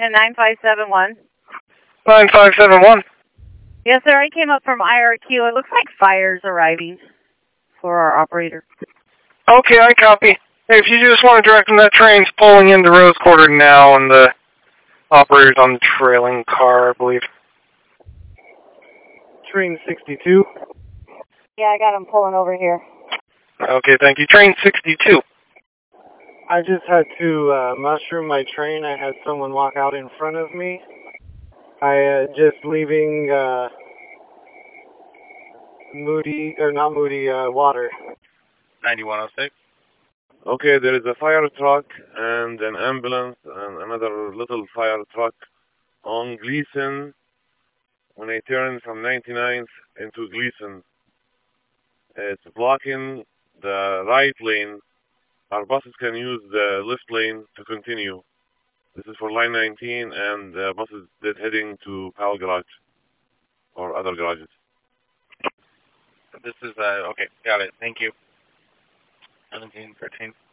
And 9571. 9571. Yes, sir. I came up from IRQ. It looks like fire's arriving for our operator. Okay, I copy. Hey, if you just want to direct them, that train's pulling into Rose Quarter now, and the operator's on the trailing car, I believe. Train 62. Yeah, I got him pulling over here. Okay, thank you. Train 62. I just had to mushroom my train. I had someone walk out in front of me. I just leaving water. 9106. Okay, there is a fire truck and an ambulance and another little fire truck on Gleason when I turn from 99th into Gleason. It's blocking the right lane. Our buses can use the left lane to continue. This is for line 19 and buses that heading to Powell Garage or other garages. This is, okay, got it. Thank you. 1713.